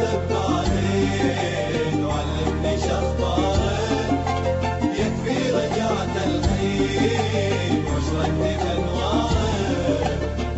العتب بعدين وعلمني شخبارك، يكفي رجعت الحين واشرقت بانوارك.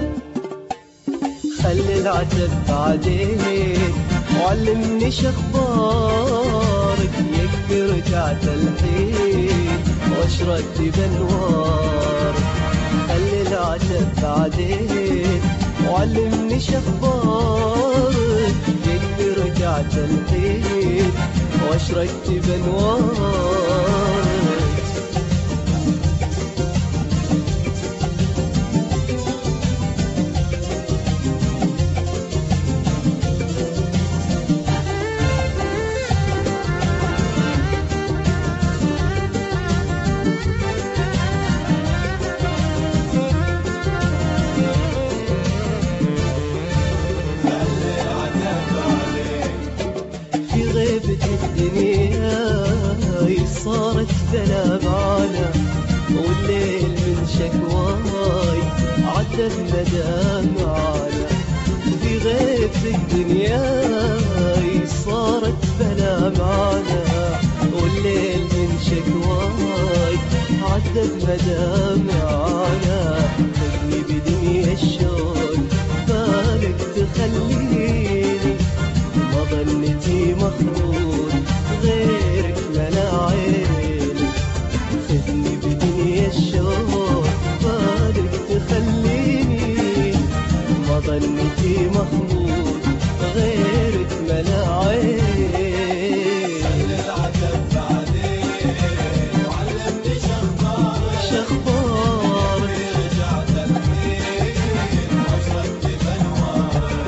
خلي العتب بعدين وعلمني شخبارك، يكفي رجعت الحين واشرقت بانوارك. خلي العتب بعدين وعلمني شخبارك، يكفي رجعت الحين واشرقت بانوارك. الدنيا صارت بلا معنا، والليل من شكواي عدى بمدامعنا. في غيبة الدنيا صارت بلا معنا، والليل من شكواي عدى بمدامعنا. خذني بدنيا الشوق بالك تخليني، ما ظنتي مخلوق غيرك ملا عيني. خذني بدنيا الشوق بالك تخليني، ما ظنتي مخلوق غيرك ملا عيني. خلي العتب بعدين وعلمني شخبارك، رجعت الحين واشرقت بانوارك.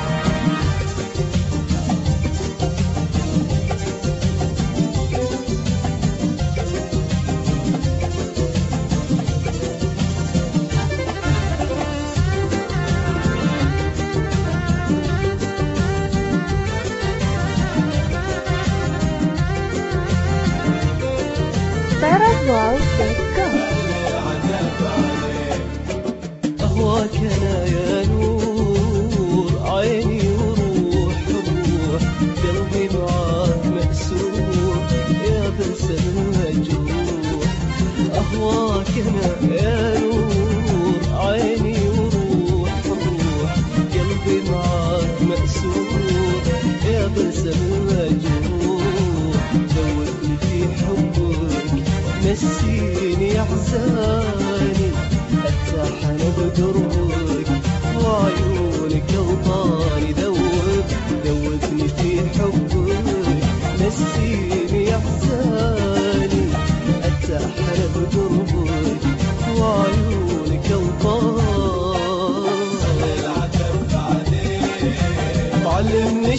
أهواك أنا يا نور عيني وروح الروح، قلبي معاك مكسور يا بلسم المجروح. أهواك أنا يا نور عيني وروح الروح، قلبي معاك مكسور يا بلسم المجروح. دوبني في حبك نسيني أحزاني، ارتاح انا بقربك وعيونك اوطاني. دوبني في حبك نسيني احزاني، ارتاح انا بقربك وعيونك اوطاني. خلي العتب بعدين وعلمني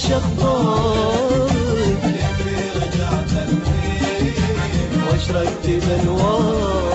شخبارك، يكفي رجعت الحين واشرقت بانوارك.